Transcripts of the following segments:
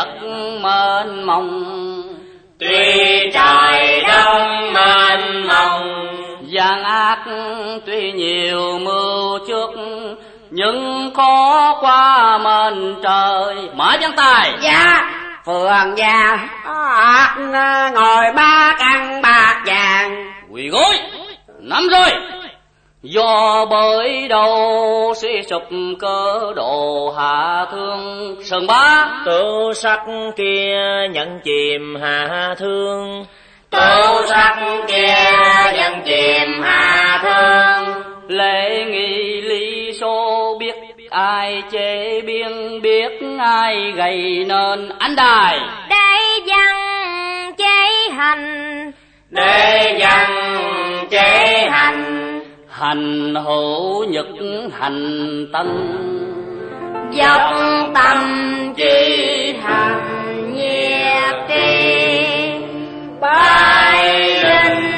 đất mênh mông. Tuy trời đất mênh mông, gian ác tuy nhiều mưu trước, nhưng khó qua mền trời. Mở văn tài. Dạ. Phường già ngồi bát ăn bạc vàng. Quỳ gối. Nắm rồi. Do bởi đâu suy sụp cơ độ hạ thương Sơn Bá. Tố sắc kia nhận chìm hạ thương, Tố sắc kia nhận chìm hạ thương. Lễ nghi lý số biết ai chế biên, biết ai gầy nên ánh đài. Để văn chế hành, Để văn chế hành. Hành hữu nhật hành tân, dốc tâm chi hành nhiệt tri. Bái linh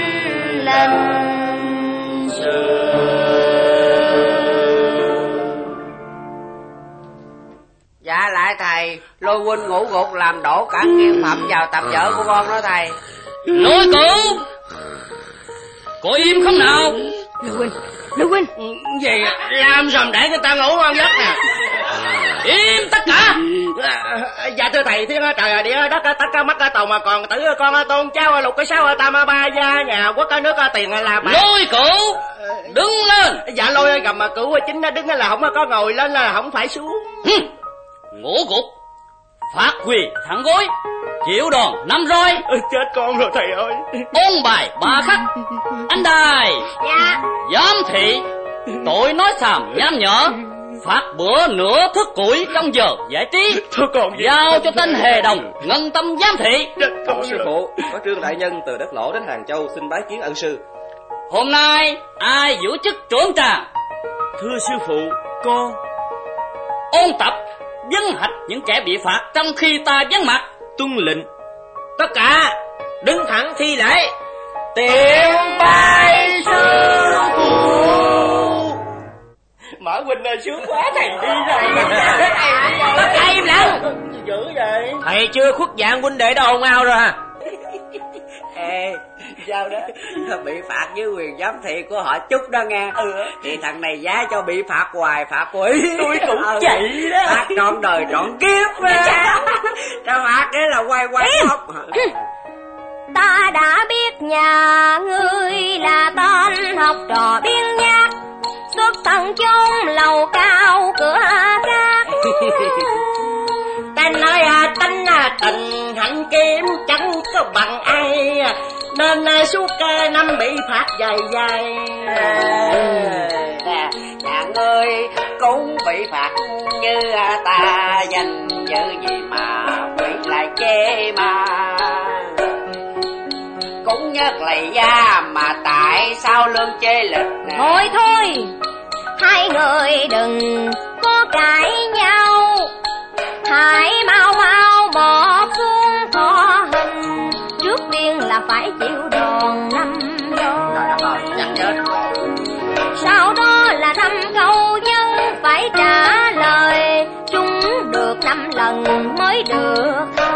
linh sư. Dạ lại thầy, Lôi huynh ngủ gục làm đổ cả nghiên phẩm vào tập vở của con đó thầy. Lôi cửu, có im không nào? Lôi huynh. Gì làm sao để người ta ngủ ngon giấc nè. Im tất cả. Dạ thưa thầy, thiên trời địa đất tất cả mắt tàu mà còn tử con tôn cháu lục cái sáu tam ba gia nhà quốc nước tiền là bạc. Lôi cửu, đứng lên. Dạ Lôi gầm mà cửu chính đứng là không có ngồi lên là không phải xuống. Ngủ gục, phát quỳ thẳng gối, chịu đòn 5 roi. Chết con rồi thầy ơi. Ôn bài 3 khắc. Anh đài. Dạ. Giám thị, tội nói xàm nham nhở, phạt bữa nửa thức củi trong giờ giải trí. Thưa con gì? Giao cho tên Hề Đồng ngân tâm giám thị. Con sư phụ, có Trương đại nhân từ đất Lỗ đến Hàng Châu xin bái kiến ân sư. Hôm nay ai giữ chức trưởng trà? Thưa sư phụ, con. Ôn tập vân hạch những kẻ bị phạt trong khi ta vắng mặt. Tuân lệnh. Tất cả đứng thẳng thi lễ. Tiện bái sư phụ. Mở huynh ơi, sướng quá thầy đi rồi. Tất cả im lặng. Dữ vậy? Thầy chưa khuất dạng huynh đệ đâu ồn ào rồi hả? Ê, sao đó? Bị phạt với quyền giám thị của họ chút đó nghe. Thì thằng này giá cho bị phạt hoài phạt quỷ. Tôi cũng vậy đó. Phạt trọn đời trọn kiếp á. Sao phạt cái là quay khóc. Ta đã biết nhà ngươi là tên học trò biên nhạc, xuất thân chốn lầu cao cửa gác. Ta nói tình hạnh kiếm chẳng có bằng ai, nên suốt năm bị phạt dài dài. Nhà ngươi cũng bị phạt như ta, danh dự gì mà bị lại chê mà. Cũng nhất lầy da mà tại sao lương chê lịch. Thôi hai người đừng có cãi nhau, hãy mau bỏ xuống thọ hình. Trước tiên là phải chịu đòn 5 roi, sau đó là 5 câu dân phải trả lời, chúng được 5 lần mới được tha.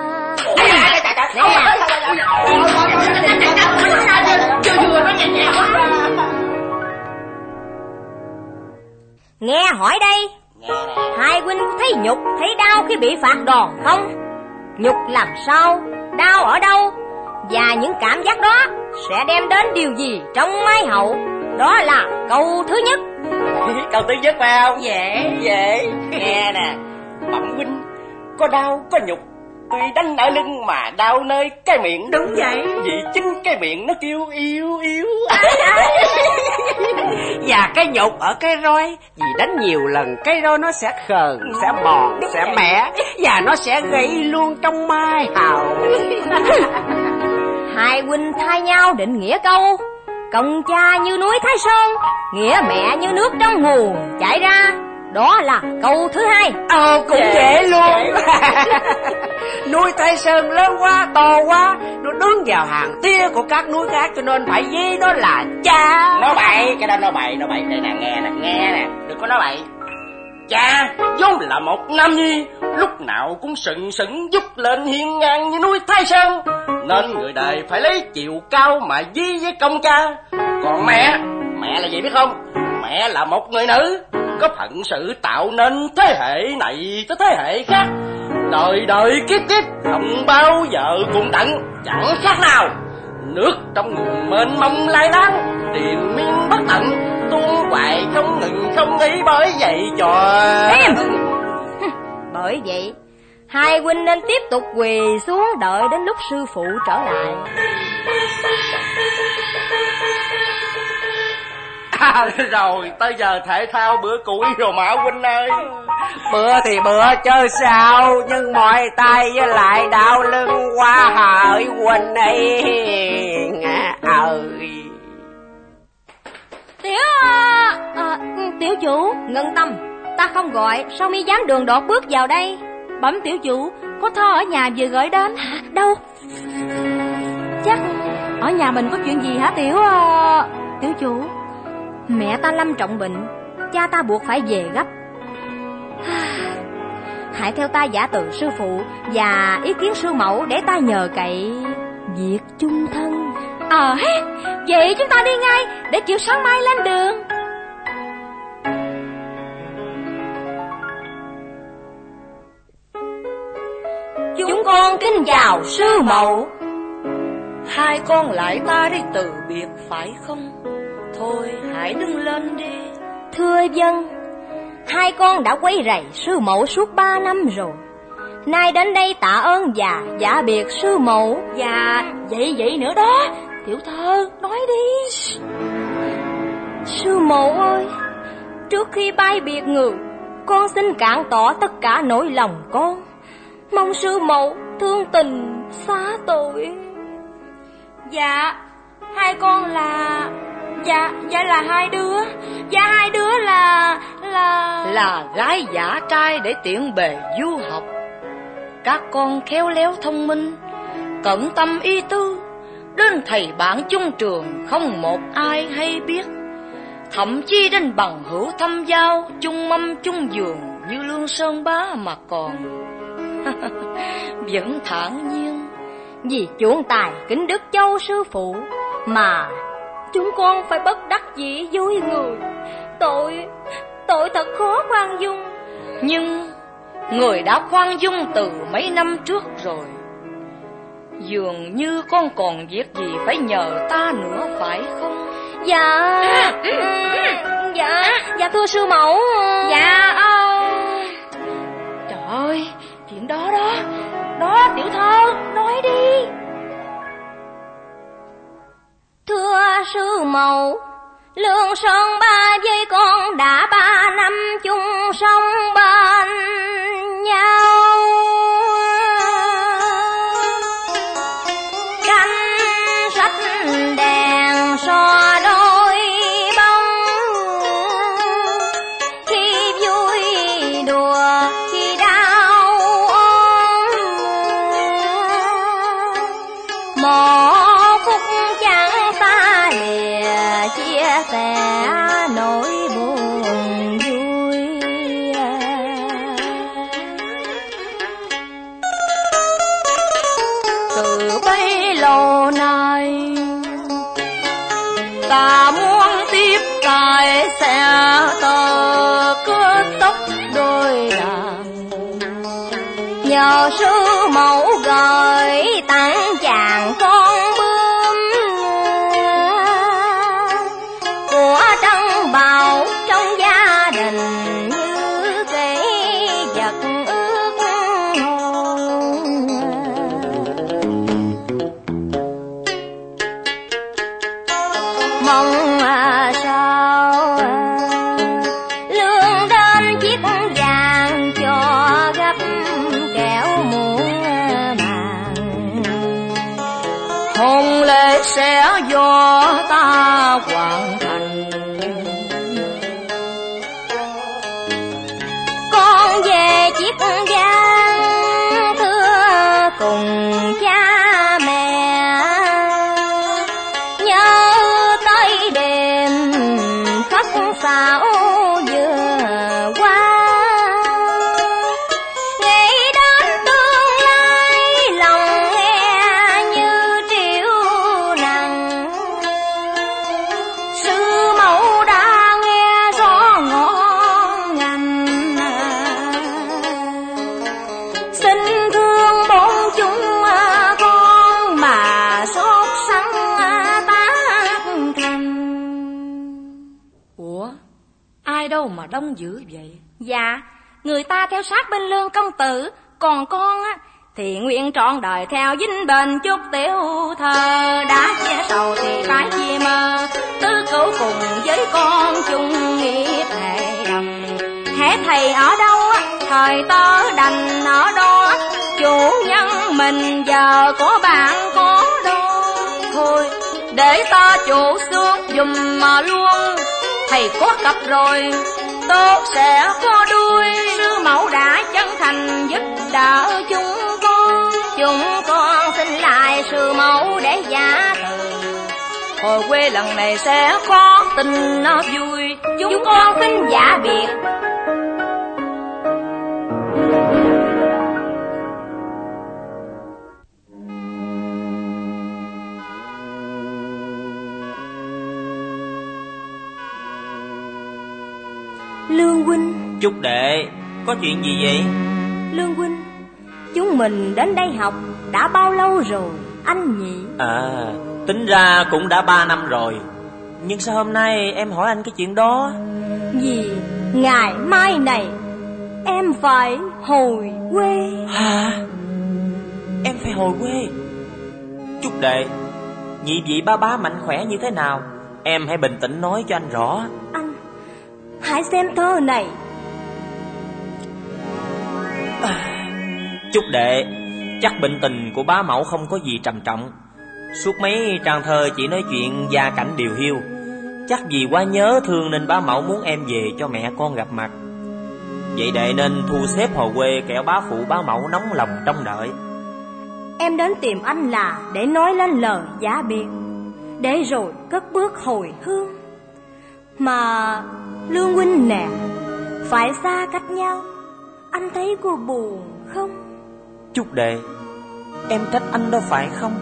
Nghe hỏi đây, hai huynh thấy nhục thấy đau khi bị phạt đòn không? Nhục làm sao, đau ở đâu, và những cảm giác đó sẽ đem đến điều gì trong mái hậu? Đó là câu thứ nhất. Câu thứ nhất phải không? Dễ. Nghe nè, bẩm huynh, có đau có nhục, tuy đánh ở lưng mà đau nơi cái miệng. Đúng vậy. Vì chính cái miệng nó kêu yếu. Và cái nhục ở cái roi, vì đánh nhiều lần cái roi nó sẽ khờn, sẽ mòn, sẽ mẻ, và nó sẽ gãy luôn trong mai hào. Hai huynh thay nhau định nghĩa câu. Công cha như núi Thái Sơn, nghĩa mẹ như nước trong nguồn chảy ra. Đó là câu thứ hai. Cũng dễ luôn. Núi Thái Sơn lớn quá, to quá, nó đứng vào hàng tia của các núi khác, cho nên phải với nó là cha. Nói bậy, cái đó nói bậy. Đây nè, nghe nè, đừng có nói bậy. Cha vốn là một nam nhi, lúc nào cũng sừng sững dút lên hiên ngang như núi Thái Sơn, nên người đời phải lấy chiều cao mà ví với công cha. Còn mẹ là gì biết không? Mẹ là một người nữ có phận sự tạo nên thế hệ này tới thế hệ khác, đời đời kiếp kiếp không bao giờ cùng tận, chẳng khác nào nước trong nguồn mênh mông lai láng, triền miên bất tận, tuôn hoài không ngừng không nghỉ. Bởi vậy bởi vậy hai huynh nên tiếp tục quỳ xuống đợi đến lúc sư phụ trở lại. Rồi tới giờ thể thao bữa củi rồi mà huynh ơi. Bữa thì bữa chơi sao, nhưng mỏi tay với lại đau lưng quá hỡi huynh ấy. Tiểu chủ, Ngân Tâm, ta không gọi, sao mi dám đường đột bước vào đây? Bẩm tiểu chủ, có thơ ở nhà vừa gửi đến. Hả? Đâu? Chắc ở nhà mình có chuyện gì hả tiểu chủ? Mẹ ta lâm trọng bệnh, cha ta buộc phải về gấp. Hãy theo ta giả từ sư phụ và ý kiến sư mẫu để ta nhờ cậy việc chung thân. Vậy chúng ta đi ngay để chiều sáng mai lên đường. Chúng con kính chào sư mẫu. Hai con lại ta đi từ biệt phải không? Thôi hãy đứng lên đi. Thưa dân, hai con đã quấy rầy sư mẫu suốt 3 năm rồi. Nay đến đây tạ ơn và giả biệt sư mẫu. Và vậy nữa đó. Tiểu thơ, nói đi. Sư mẫu ơi, trước khi bay biệt người, con xin cạn tỏ tất cả nỗi lòng con. Mong sư mẫu thương tình xá tội. Dạ, hai con là... Dạ là hai đứa. Dạ hai đứa là gái giả trai để tiện bề du học. Các con khéo léo thông minh, cẩn tâm y tư, đến thầy bạn chung trường không một ai hay biết. Thậm chí đến bằng hữu thâm giao, chung mâm chung giường như Lương Sơn Bá mà còn vẫn thản nhiên. Vì chuộng tài kính đức châu sư phụ mà chúng con phải bất đắc dĩ vui người. Tội thật khó khoan dung. Nhưng người đã khoan dung từ mấy năm trước rồi. Dường như con còn việc gì phải nhờ ta nữa phải không? Dạ thưa sư mẫu. Trời ơi, chuyện đó tiểu thơ, nói đi. Thưa sư mẫu, Lương Sơn Ba với con đã 3 năm chung sống bên nhau. Canh sách đèn so đôi bông, khi vui đùa khi đau ôm. Một phút chẳng xa lìa chia sẻ nỗi buồn vui. Từ bấy lâu nay ta muốn tiếp tài sẽ tờ kết tóc đôi đàn. Nhờ sư mẫu gửi tặng chàng con bướm của trân bảo trong gia đình, như kỷ vật ước hôn. Mong sao lương đến chiếc vàng cho gấp kẻo muôn màng. Hôn lễ sẽ do ta hoàn thành. Con về chiếc vàng thưa cùng cha mẹ, nhớ tới đêm khắc xảo vừa qua. Nghe mà đông dữ vậy? Dạ, người ta theo sát bên Lương công tử, còn con á thì nguyện trọn đời theo Vinh Bền chúc tiểu thơ. Đã chia sầu thì phải chia mơ, tứ cửu cùng với con chung nghĩa thề đồng. Hễ thầy ở đâu á, thời tớ đành ở đó, chủ nhân mình giờ có bạn có đô. Thôi để ta chủ xuống dùm mà luôn, thầy có cặp rồi tốt sẽ có đuôi. Sư mẫu đã chân thành giúp đỡ chúng con xin lại sư mẫu để giả từ. Hồi quê lần này sẽ có tình nó vui, chúng con xin giả biệt. Lương huynh. Chúc đệ, có chuyện gì vậy? Lương huynh, chúng mình đến đây học đã bao lâu rồi anh nhỉ? Tính ra cũng đã 3 năm rồi. Nhưng sao hôm nay em hỏi anh cái chuyện đó? Vì ngày mai này em phải hồi quê. Hả? Em phải hồi quê? Chúc đệ, nhị vị ba mạnh khỏe như thế nào? Em hãy bình tĩnh nói cho anh rõ. Anh hãy xem thơ này. Chúc đệ, chắc bệnh tình của bá mẫu không có gì trầm trọng. Suốt mấy trang thơ chỉ nói chuyện gia cảnh điều hiu. Chắc vì quá nhớ thương nên bá mẫu muốn em về cho mẹ con gặp mặt. Vậy đệ nên thu xếp hồi quê, kẻo bá phụ bá mẫu nóng lòng trông đợi. Em đến tìm anh là để nói lên lời giả biệt, để rồi cất bước hồi hương. Mà Lương huynh nè, phải xa cách nhau, anh thấy cô buồn không? Chúc đệ, em trách anh đâu phải không?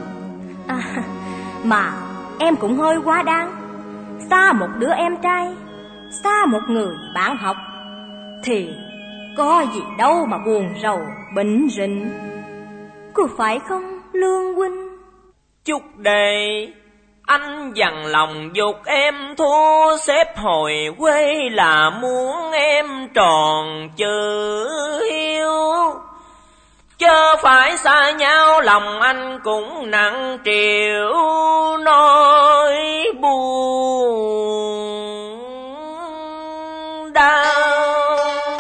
Mà em cũng hơi quá đáng. Xa một đứa em trai, xa một người bạn học, thì có gì đâu mà buồn rầu bệnh rịnh, có phải không Lương huynh? Chúc đệ, anh dằn lòng dục em thu xếp hồi quê là muốn em tròn chữ hiếu. Chớ phải xa nhau lòng anh cũng nặng trĩu nỗi buồn đau.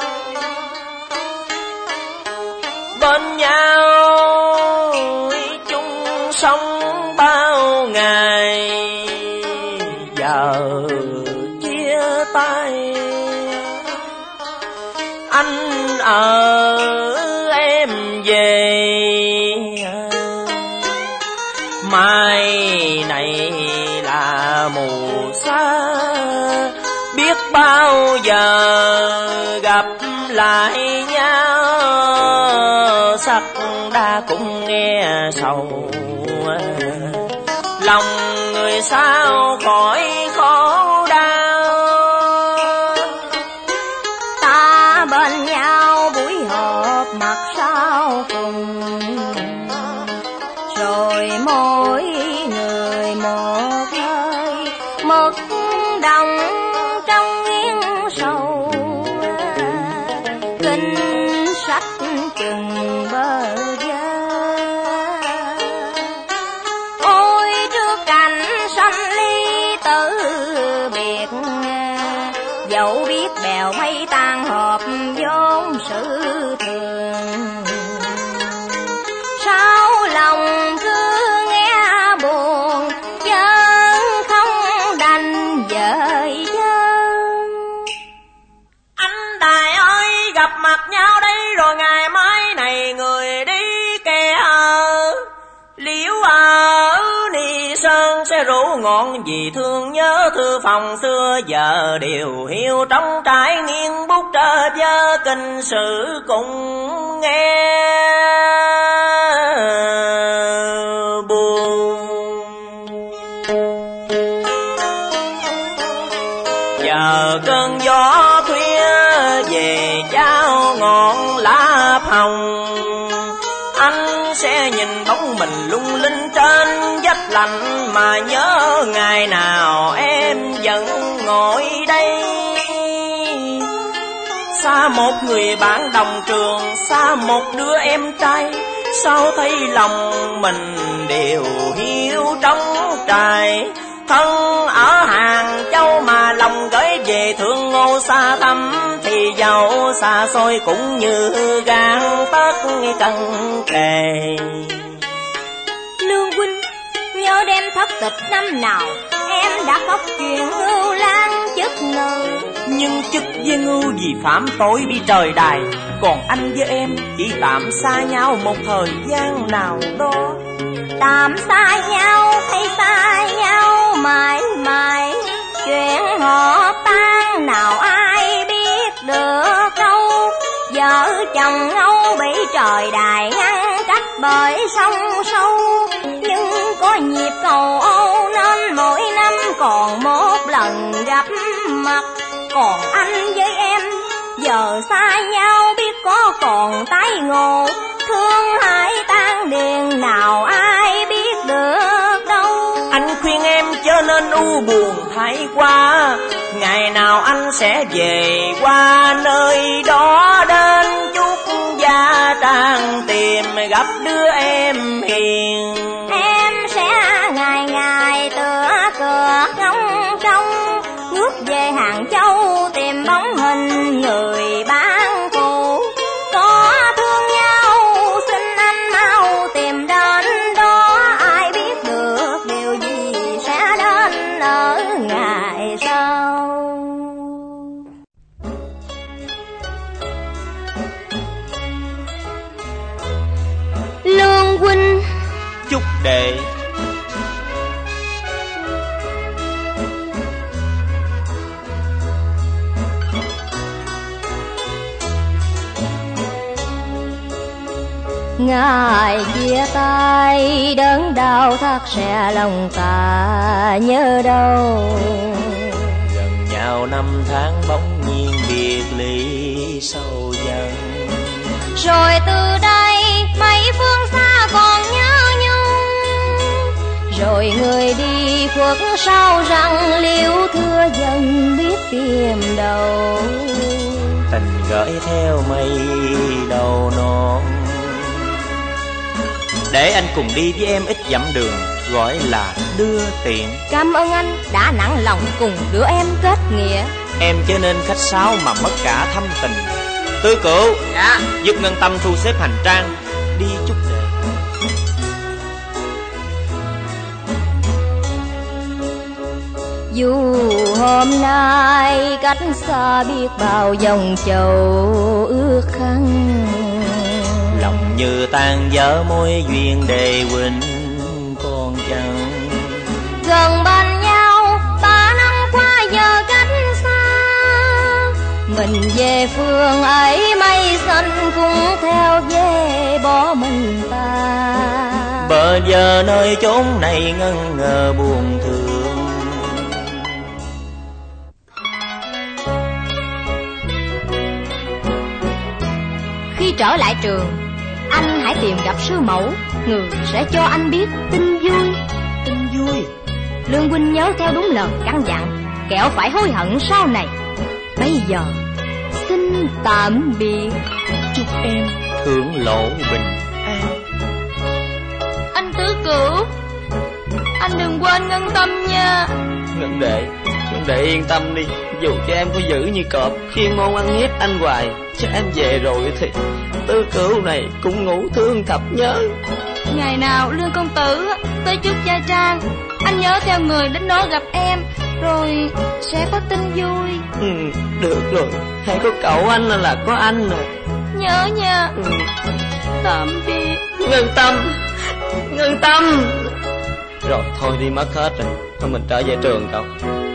Bên nhau chung sống bao ngày, giờ chia tay. Anh ở em về, mai này là mùa xa, biết bao giờ gặp lại nhau. Sắc đa cũng nghe sầu, lòng người sao khỏi khổ đau. Ta bên nhau buổi họp mặt sau cùng, rồi mỗi người một nơi mất đồng trong nghiêng sầu. Kinh sách chừng bơ vơ, ôi trước cảnh sanh ly tử biệt. Dẫu biết bèo mây tan họp vốn sự thường, sao lòng cứ nghe buồn chân không đành dời chân. Anh Tài ơi, gặp mặt nhau đây rồi ngày mai này người đi kẻ ở. Liễu ở Ni Sơn sẽ rủ ngọn vì thương nhớ thư phòng xưa, giờ điều hiu trong trái nghiêng bút trơ vơ kinh sử cùng nghe buồn. Giờ cơn gió khuya về trao ngọn lá hồng, anh sẽ nhìn bóng mình lung linh trên vách lạnh mà nhớ ngày nào em vẫn ngồi đây. xa một người bạn đồng trường, xa một đứa em trai. Sao thấy lòng mình đều hiu trống trải. Thân ở Hàng Châu mà lòng gửi về Thương Ngô xa thăm, thì dẫu xa xôi cũng như gan tất cân kề. Lương huynh nhớ đêm thất tịch năm nào, em đã khóc chuyện Ngưu Lang chức nơi. Nhưng chức với Ngưu vì phạm tội bị trời đày, còn anh với em chỉ tạm xa nhau một thời gian nào đó. Tạm xa nhau hay xa nhau mãi mãi, chuyện họ tan nào ai biết được đâu. Vợ chồng Âu bị trời đài ngăn cách bởi sông sâu, nhưng có nhịp cầu Âu nên mỗi năm còn một lần gặp mặt. Còn anh với em giờ xa nhau biết có còn tái ngộ, thương hại tan điền nào ai biết được đâu. Anh khuyên em chớ nên u buồn thái quá, ngày nào anh sẽ về qua nơi đó đến chúc gia trang tìm gặp đứa em hiền. Em sẽ ngày ngày tựa cửa ngóng trông, ngước về Hàng Châu tìm bóng hình người bạn cũ. Có thương nhau xin anh mau tìm đến đó, ai biết được điều gì sẽ đến ở ngày sau. Lương huynh Chúc đệ. Ngày chia tay đớn đau thắt sẽ lòng ta nhớ đâu. Gần nhau năm tháng bỗng nhiên biệt ly sâu dần. Rồi từ đây mấy phương xa còn nhớ nhung, rồi người đi khuất sau răng liễu thưa dần biết tìm đâu. Tình gửi theo mây đầu non, để anh cùng đi với em ít dặm đường, gọi là đưa tiện. Cảm ơn anh đã nặng lòng cùng đứa em kết nghĩa. Em chớ nên khách sáo mà mất cả thâm tình. Tư Cửu, Dạ. giúp Ngân Tâm thu xếp hành trang, đi chúc đệ. Dù hôm nay cách xa biết bao dòng châu ước khăn, lòng như tan vỡ mối duyên đề huynh con chẳng. gần bên nhau 3 năm qua giờ cách xa, mình về phương ấy mây xanh cũng theo về bỏ mình ta. Bờ giờ nơi chốn này ngân ngờ buồn thương. Khi trở lại trường, anh hãy tìm gặp sư mẫu, người sẽ cho anh biết tin vui. Tin vui? Lương huynh nhớ theo đúng lời căn dặn, kẻo phải hối hận sau này. Bây giờ xin tạm biệt. Chúc em thượng lộ bình an. Anh Tứ Cửu, anh đừng quên Ngân Tâm nha. Ngân đệ yên tâm đi, dù cho em có dữ như cọp khi môn ăn hiếp anh hoài, cho em về rồi thì Tứ Cửu này cũng ngủ thương thập nhớ. Ngày nào Lương công tử tới trước gia trang, anh nhớ theo người đến đó gặp em, rồi sẽ có tin vui. Được rồi, hãy có cậu anh là có anh rồi. Nhớ nha. Tạm biệt. Ngân Tâm. Rồi thôi đi mất hết rồi, thôi mình trở về trường cậu.